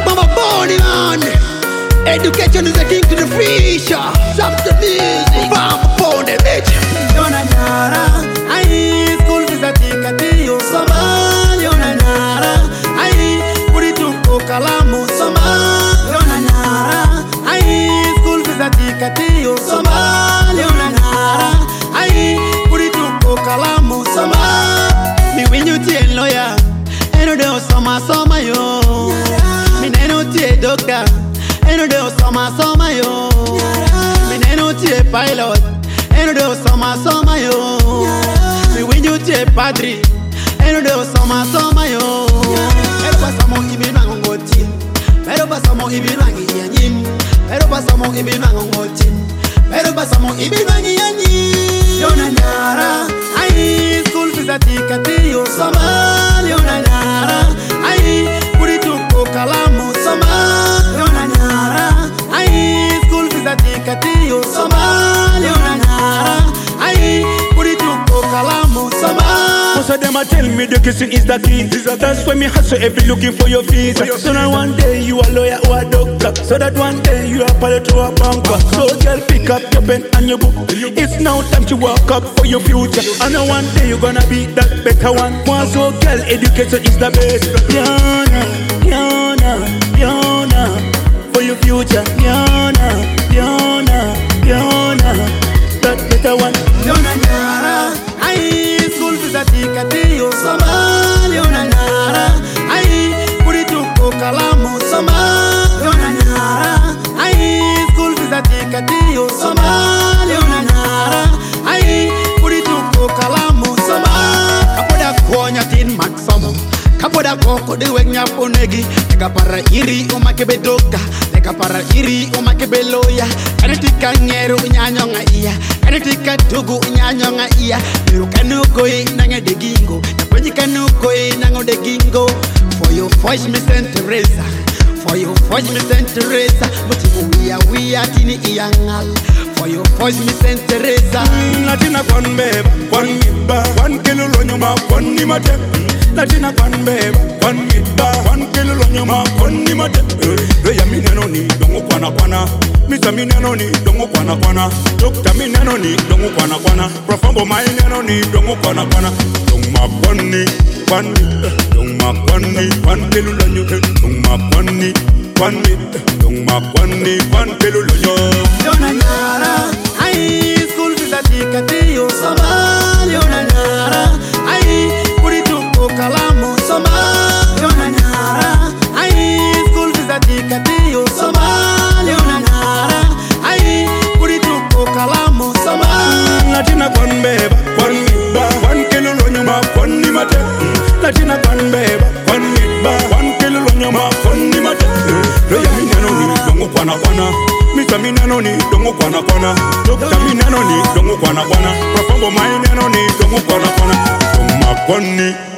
Mama Bonnie man. Education is the king to the future. Stop the music. Mama Bonnie bitch. Yona nyara, ai school fees atikati yo sama. Yona nyara, ai kurituko kalamu sama. Yona nyara, ai school fees atikati yo sama. Yona nyara, ai kurituko kalamu sama. Mi winyu tie lawyer, eno de sama sama yo. Mi neno tie doctor, eno de sama sama yo. Mi neno tie pilot, eno de sama sama yo. Mi winyu tie padri, eno de sama sama yo. Pero pasamo ibi nangoti, pero pasamo ibi nangi yanyim, pero pasamo ibi nangoti, pero pasamo ibi nangi yanyim. Yona nyara, ai school fees atikati yo sama. Yona nyara, ai kurituko kalamu sama. Yona nyara, ai school fees atikati yo sama. Yona nyara, ai kurituko kalamu sama. Most of them are telling me the kissing is the key. That's why me hustle every looking for your visa. So that one day you a lawyer or a doctor. So that one day you a pilot or a banker. So girl, pick up your pen and your book. It's now time to work up for your future. I know one day you're gonna be that better one. One so girl, education is the best. Yana, Yana, Yana, for your future. Yana, Yana, Yana, that better one. Yona nyara, ai school fees atikati yo sama. Yona nyara, ai kurituko kalamu sama. Yona nyara, ai school fees atikati yo sama. Yona nyara, ai kurituko kalamu sama. Kapoda konya tin maxamo, kapoda koko de wenya ponegi. Eka para iri umakebe doka, eka para iri umakebe loya. Kanitika nyeru unyanyonga iya, kanitika tugu unyanyonga iya. Miru kanukoi nange degingo, naponyi kanukoi nango degingo. For your voice me Saint Teresa, for your voice me Saint Teresa. Mutimu we are tini iyangal. For your voice me Saint Teresa. Latina kon beba, kon miba, kon kilo lonyuma, kon ni mate. Latina kon beba, kon miba, kon kilo lonyuma, kon ni mate. Reya mineno ni dongo kwana kwana, Mr. mineno ni dongo kwana kwana, Doctor mineno ni dongo kwana kwana, Profambo mineno ni dongo kwana kwana. Dongo ma koni, kwani, dongo ma kwani, kwan kilo lonyuma, dongo ma kwani, kwani, dongo ma kwani, kwan kilo lonyuma. Yona nyara, ai school fees atikati yo sama. Yona nyara, ai kurituko kalamu sama. Yona nyara, ai school fees atikati yo sama. Yona nyara, ai kurituko kalamu sama. Latina kon beba, kon miba, kon kilo lonyuma, kon ni mate. Latina kon beba, kon miba, kon kilo lonyuma, kon ni mate. Reya mineno ni dongo kwana kwana, Mr. mineno ni dongo kwana kwana, Doctor mineno ni dongo kwana kwana, Profambo mineno ni dongo kwana kwana. Dongo ma kwani.